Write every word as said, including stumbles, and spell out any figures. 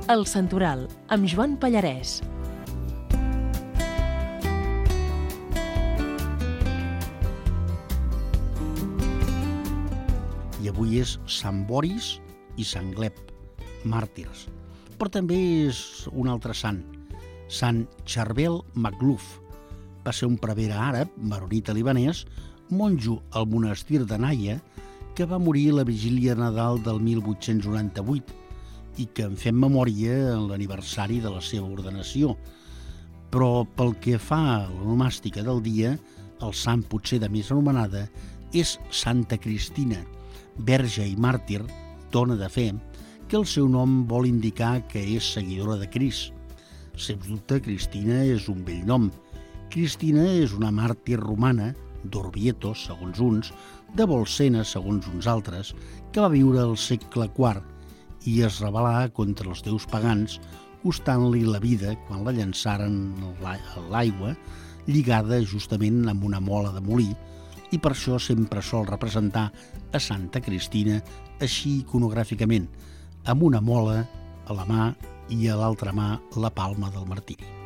El Santoral, amb Joan Pallarès. I avui és Sant Boris i Sant Gleb, màrtirs. Però també és un altre sant, Sant Charbel Magluf. Va ser un prevere àrab, maronita libanès, monjo al monestir de Naia, que va morir a la vigília de Nadal del mil vuit-cents noranta-vuit i que en fem memòria en l'aniversari de la seva ordenació. Però pel que fa a l'onomàstica del dia, el sant potser de més anomenada és Santa Cristina, verge i màrtir, dona de fe, que el seu nom vol indicar que és seguidora de Crist. Sens dubte, Cristina és un bell nom. Cristina és una màrtir romana, d'Orvieto, segons uns, de Bolsena, segons uns altres, que va viure al segle quart i es rebel·là contra els déus pagans, costant-li la vida quan la llançaren a l'aigua, lligada justament amb una mola de molí, i per això sempre sol representar a Santa Cristina així iconogràficament, amb una mola a la mà i a l'altra mà la palma del martiri.